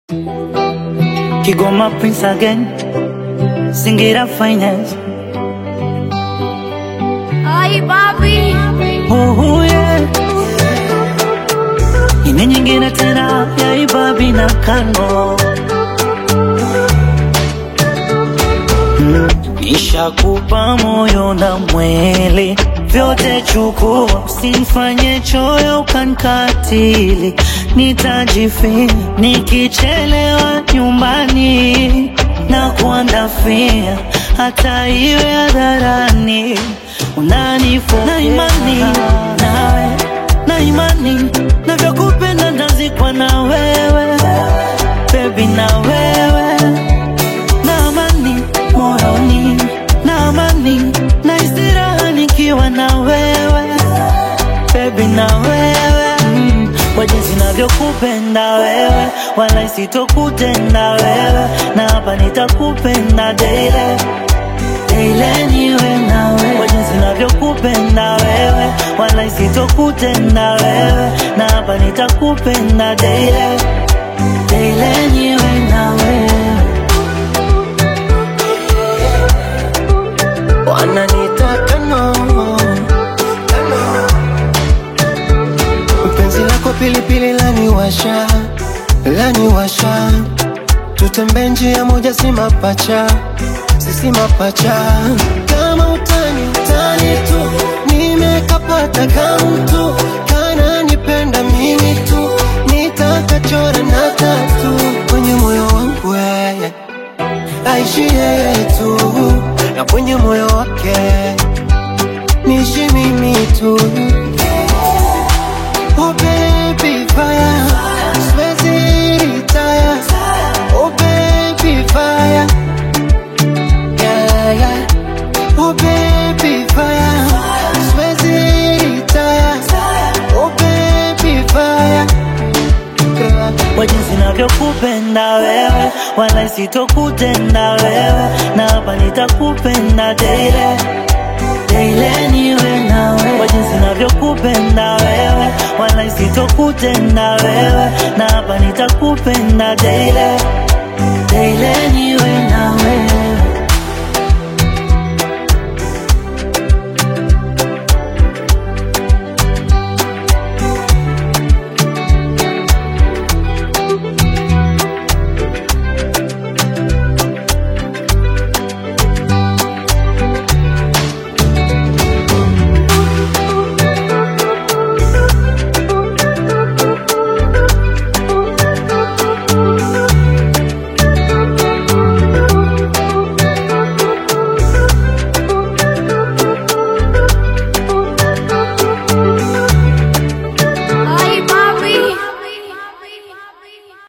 Kigoma Prince again, Singira Finance. Ay, papi. Yeah. Ine nyingine tena ya Ibabi na Kano. Nishakupa moyo na mwili, vyote chukua, usinifanye choyo ukanikatili. Nitajifia nikichelewa nyumbani na kuandafia, hata iwe hadharani. Unanifokea na imani nawe, na imani navyokupenda ndazikwa na wewe, baby na wewe. Na amani moyoni, na amani na istiraha nikiwa na wewe, baby na wewe. Kwa jinsi navyokupenda wewe, wala sitokutenda wewe, na hapa nitakupenda daily, daily niwe na wewe. Kwa jinsi navyokupenda wewe, wala sitokutenda wewe, na hapa nitakupenda daily, daily niwe na wewe. Wananitaka no, upenzi lako pilipili laniwasha, laniwasha. Tutembe njia moja si mapacha, sisi mapacha. Kama utani, utani tu, nimekapata kamtu, kana nipenda mimi tu, nitakachora na tatu kwenye moyo wangu wewe, aishi yeye tu, na kwenye moyo wake niishi mimi tu. Oh baby fire, siwezi retire. Oh baby fire, yeah yeah. Oh baby fire, siwezi retire. Oh baby fire. Kwa jinsi navyokupenda wewe, wala sitokutenda wewe, na hapa nitakupenda daily, daily niwe na wewe. Kwa jinsi navyokupenda wewe, wala sitokutenda wewe, na hapa nitakupenda daily, daily